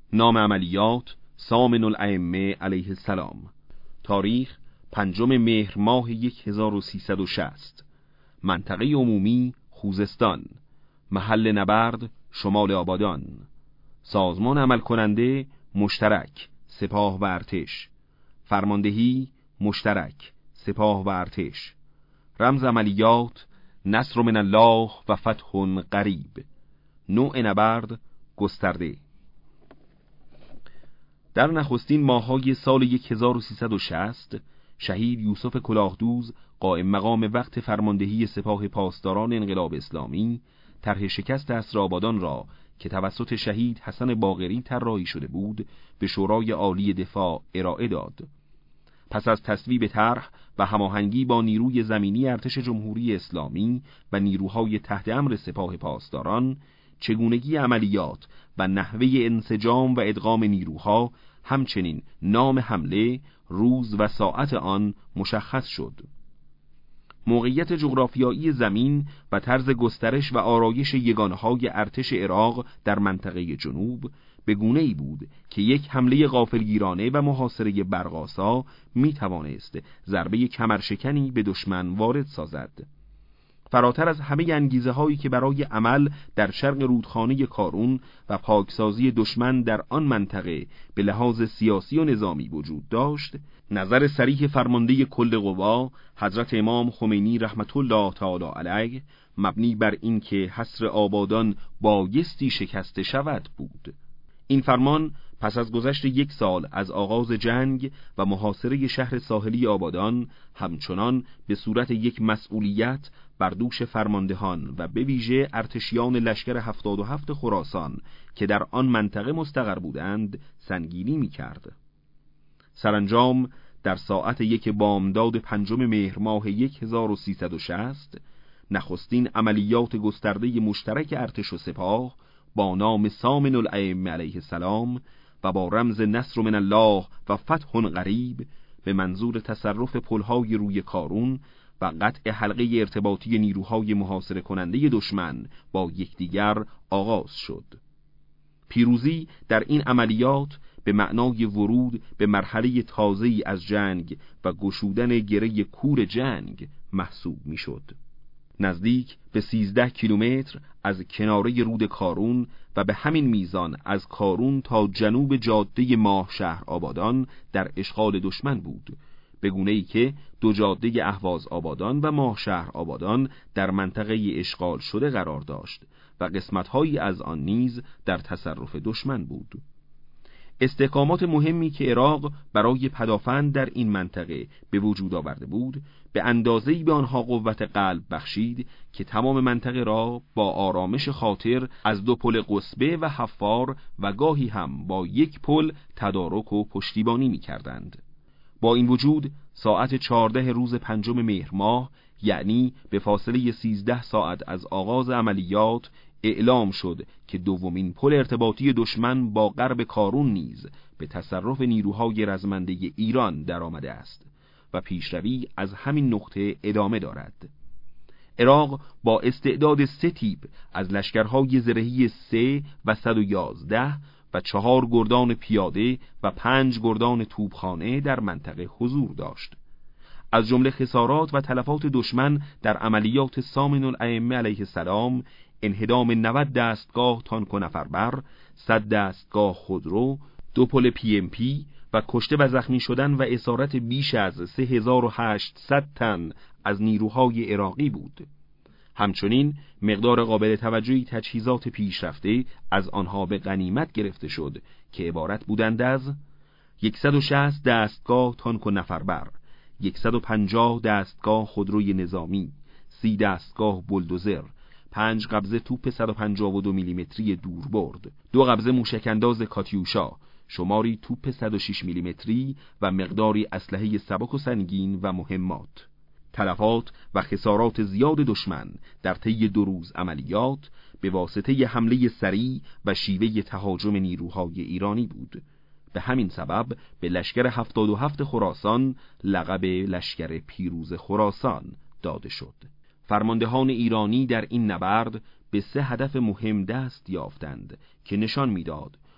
نام عملیات سامن الائمه علیه السلام. تاریخ 5 مهر ماه 1360. منطقه عمومی خوزستان. محل نبرد شمال آبادان. سازمان عمل کننده مشترک سپاه و ارتش. فرماندهی مشترک سپاه و ارتش. رمز عملیات نصر من الله و فتح قریب. نوع نبرد گسترده. در نخستین ماه‌های سال 1360 شهید یوسف کلاهدوز قائم مقام وقت فرماندهی سپاه پاسداران انقلاب اسلامی طرح شکست اسرآبادان را که توسط شهید حسن باقری طراحی شده بود به شورای عالی دفاع ارائه داد. پس از تصویب طرح و هماهنگی با نیروی زمینی ارتش جمهوری اسلامی و نیروهای تحت امر سپاه پاسداران، چگونگی عملیات و نحوه انسجام و ادغام نیروها، همچنین نام حمله، روز و ساعت آن مشخص شد. موقعیت جغرافیایی زمین و طرز گسترش و آرایش یگانه‌های ارتش عراق در منطقه جنوب به گونه‌ای بود که یک حمله غافلگیرانه و محاصره برق‌آسا می توانست ضربه کمرشکنی به دشمن وارد سازد. فراتر از همه انگیزه هایی که برای عمل در شرق رودخانه کارون و پاکسازی دشمن در آن منطقه به لحاظ سیاسی و نظامی وجود داشت، نظر صریح فرمانده کل قوا حضرت امام خمینی رحمت الله تعالی علیه مبنی بر این که حصر آبادان بایستی شکسته شود بود. این فرمان پس از گذشت 1 سال از آغاز جنگ و محاصره شهر ساحلی آبادان همچنان به صورت یک مسئولیت بر دوش فرماندهان و به ویژه ارتشیان لشکر 77 خراسان که در آن منطقه مستقر بودند سنگینی می کرد. سرانجام در ساعت 1 بامداد 5 مهر ماه 1360 نخستین عملیات گسترده مشترک ارتش و سپاه با نام سامن الائمه علیه السلام و با رمز نصر من الله و فتح قریب به منظور تصرف پلهای روی کارون و قطع حلقه ارتباطی نیروهای محاصره کننده دشمن با یکدیگر آغاز شد. پیروزی در این عملیات به معنای ورود به مرحله تازه‌ای از جنگ و گشودن گره کور جنگ محسوب می‌شد. نزدیک به 13 کیلومتر از کناره رود کارون و به همین میزان از کارون تا جنوب جاده ماه شهر آبادان در اشغال دشمن بود، به گونه‌ای که 2 جاده اهواز آبادان و ماه شهر آبادان در منطقه اشغال شده قرار داشت و قسمت‌هایی از آن نیز در تصرف دشمن بود. استحکامات مهمی که عراق برای پدافند در این منطقه به وجود آورده بود به اندازه‌ای به آنها قوت قلب بخشید که تمام منطقه را با آرامش خاطر از 2 پل قصبه و حفار و گاهی هم با 1 پل تدارک و پشتیبانی می‌کردند. با این وجود ساعت 14 روز 5 مهر ماه، یعنی به فاصله 13 ساعت از آغاز عملیات، اعلام شد که دومین پل ارتباطی دشمن با غرب کارون نیز به تصرف نیروهای رزمنده ایران در آمده است و پیشروی از همین نقطه ادامه دارد. عراق با استعداد 3 تیپ از لشکرهای زرهی 3 و 111 و 4 گردان پیاده و 5 گردان توپخانه در منطقه حضور داشت. از جمله خسارات و تلفات دشمن در عملیات سامن الائمه علیه السلام انهدام 90 دستگاه تانک و نفربر، 100 دستگاه خودرو، 2 پل PMP و کشته و زخمی شدن و اسارت بیش از 3800 تن از نیروهای عراقی بود. همچنین مقدار قابل توجهی تجهیزات پیشرفته از آنها به غنیمت گرفته شد که عبارت بودند از 160 دستگاه تانک و نفربر، 150 دستگاه خودروی نظامی، 30 دستگاه بولدوزر، 5 قبضه توپ 152 میلیمتری دوربرد، 2 قبضه موشک‌انداز کاتیوشا، شماری توپ 106 میلیمتری و مقداری اسلحه سبک و سنگین و مهمات. تلفات و خسارات زیاد دشمن در طی 2 روز عملیات به واسطه حمله سریع و شیوه تهاجم نیروهای ایرانی بود. به همین سبب به لشکر 77 خراسان لقب لشکر پیروز خراسان داده شد. فرماندهان ایرانی در این نبرد به 3 هدف مهم دست یافتند که نشان می‌داد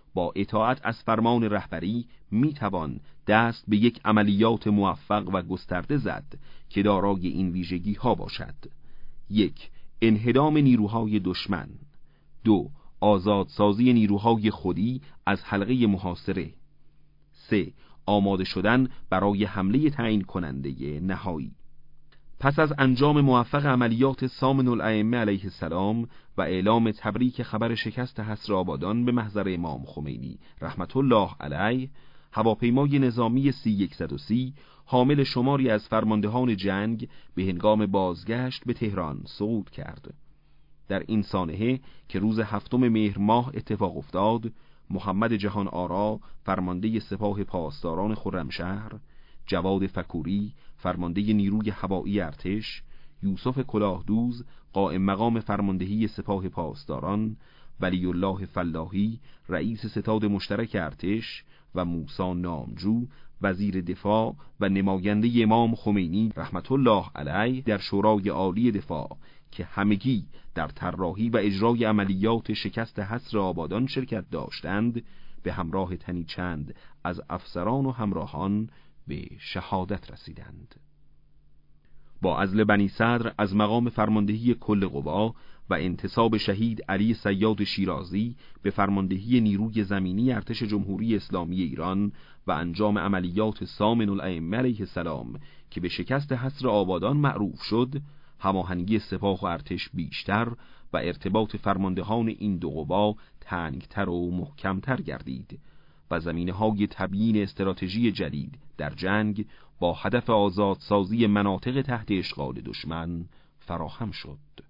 با اطاعت از فرمان رهبری میتوان دست به یک عملیات موفق و گسترده زد که دارای این ویژگی ها باشد: 1. انهدام نیروهای دشمن. 2. آزادسازی نیروهای خودی از حلقه محاصره. 3. آماده شدن برای حمله تعیین کننده نهایی. پس از انجام موفق عملیات سامن الائمه علیه السلام و اعلام تبریک خبر شکست حصر آبادان به محضر امام خمینی رحمت الله علیه، هواپیمای نظامی C-130 حامل شماری از فرماندهان جنگ به هنگام بازگشت به تهران صعود کرد. در این سانحه که روز 7 مهر ماه اتفاق افتاد، محمد جهان آرا فرمانده سپاه پاسداران خرمشهر، جواد فکوری فرمانده نیروی هوایی ارتش، یوسف کلاهدوز قائم مقام فرماندهی سپاه پاسداران، ولی الله فلاحی رئیس ستاد مشترک ارتش و موسی نامجو وزیر دفاع و نماینده امام خمینی رحمت الله علیه در شورای عالی دفاع که همگی در طراحی و اجرای عملیات شکست حصر آبادان شرکت داشتند، به همراه تنی چند از افسران و همراهان به شهادت رسیدند. با عزل بنی صدر از مقام فرماندهی کل قوا و انتصاب شهید علی صیاد شیرازی به فرماندهی نیروی زمینی ارتش جمهوری اسلامی ایران و انجام عملیات سامن الائمه علیه السلام که به شکست حصر آبادان معروف شد، هماهنگی سپاه و ارتش بیشتر و ارتباط فرماندهان این دو قوا تنگتر و محکمتر گردید و زمینه‌های تبیین استراتژی جدید در جنگ با هدف آزادسازی مناطق تحت اشغال دشمن فراهم شد.